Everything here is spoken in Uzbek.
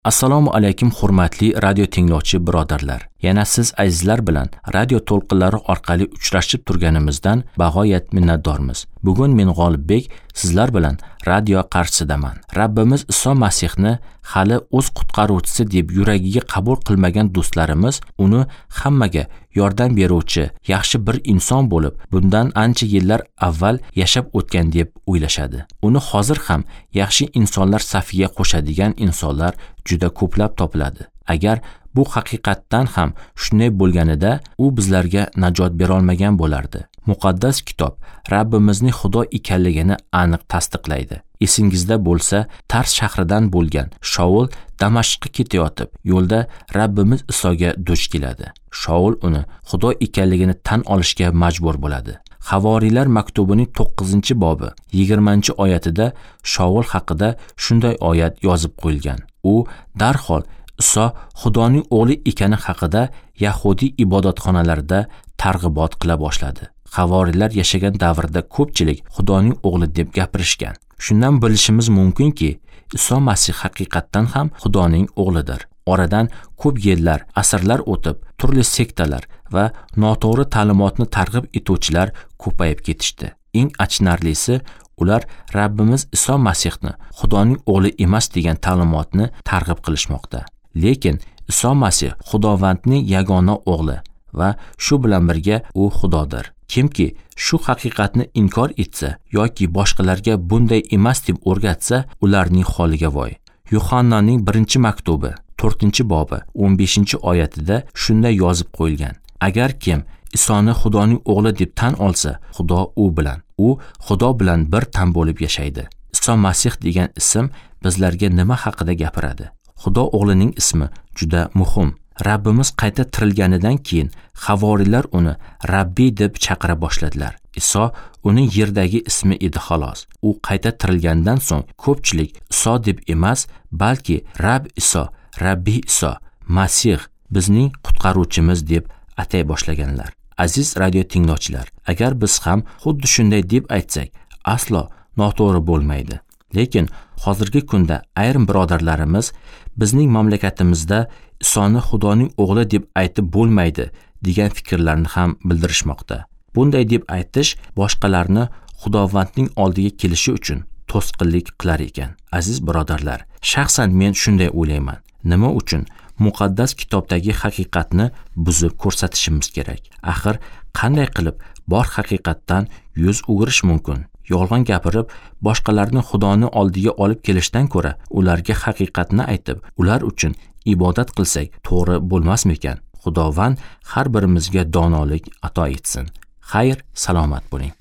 Assalomu alaykum hurmatli radio tinglovchi birodarlar. Yana siz azizlar bilan radio to'lqinlari orqali uchrashib turganimizdan bag'oyat minnatdormiz. Bugun men G'olibbek sizlar bilan radio qarshisidaman. Rabbimiz Iso Masihni hali o'z qutqaruvchisi deb yuragiga qabul qilmagan do'stlarimiz uni hammaga yordam beruvchi yaxshi bir inson bo'lib, bundan ancha yillar avval yashab o'tgan deb o'ylashadi. Uni hozir ham yaxshi insonlar safiga qo'shadigan insonlar juda ko'plab topiladi. Agar bu haqiqatdan ham shunday bo'lganida, u bizlarga najot bera olmagan bo'lardi. Muqaddas kitob Rabbimizning Xudo ekanligini aniq tasdiqlaydi. Esingizda bo'lsa, Tars shahridan bo'lgan Shaul Damashqqa ketayotib, yo'lda Rabbimiz Isoga duch keladi. Shaul uni Xudo ekanligini tan olishga majbur bo'ladi. Havoriylar maktubining 9-bobi 20-oyatida Shaul haqida shunday oyat yozib qo'yilgan. U darhol Iso Xudoning o'g'li ekani haqida Yahudiy ibodatxonalarida targ'ibot qila boshladi. Havoriylar yashagan davrda ko'pchilik Xudoning o'g'li deb gapirishgan. Shundan bilishimiz mumkinki, Iso Masih haqiqatdan ham Xudoning o'g'lidir. Oradan ko'p yillar, asrlar o'tib, turli sektalar va noto'g'ri ta'limotni targ'ib etuvchilar ko'payib ketishdi. Eng achinarlisi, ular Rabbimiz Iso Masihni Xudoning o'g'li emas degan ta'limotni targ'ib qilishmoqda. Lekin Iso Masih Xudovandning yagona o'g'li va shu bilan birga u Xudodir. Kimki shu haqiqatni inkor etsa yoki boshqalarga bunday emas deb o'rgatsa, ularning holiga voy. Yuhannaning 1-maktubi 4-bobi 15-oyatida shunday yozib qo'yilgan. Agar kim Isoni Xudoning o'g'li deb tan olsa, Xudo u bilan. U Xudo bilan bir tan bo'lib yashaydi. Iso Masih degan ism bizlarga nima haqida gapiradi? Xudo o'g'lining ismi juda muhim. Rabbimiz qayta tirilganidan keyin havoriylar uni Rabbiy deb chaqira boshladilar. Iso uning yerdagi ismi edi xolos. U qayta tirilgandan so'ng ko'pchilik Iso deb emas, balki Rabb Iso, Rabbiy Iso, Masih bizning qutqaruvchimiz deb atay boshlaganlar. Aziz radio tinglovchilar, agar biz ham xuddi shunday deb aytsak, aslo noto'g'ri bo'lmaydi. Lekin hozirgi kunda ayrim birodarlarimiz bizning mamlakatimizda Isoni Xudoning o'g'li deb aytib bo'lmaydi degan fikrlarni ham bildirishmoqda. Bunday deb aytish boshqalarni Xudovandning oldiga kelishi uchun to'sqinlik qilar ekan. Aziz birodarlar, shaxsan men shunday o'ylayman. Nima uchun muqaddas kitobdagi haqiqatni buzib ko'rsatishimiz kerak? Axir qanday qilib bor haqiqatdan yuz o'girish mumkin? Yolg'on gapirib, boshqalarni Xudoni oldiga olib kelishdan ko'ra, ularga haqiqatni aytib, ular uchun ibodat qilsak to'g'ri bo'lmasmikan? Xudovand har birimizga donolik ato etsin. Xayr, salomat bo'ling.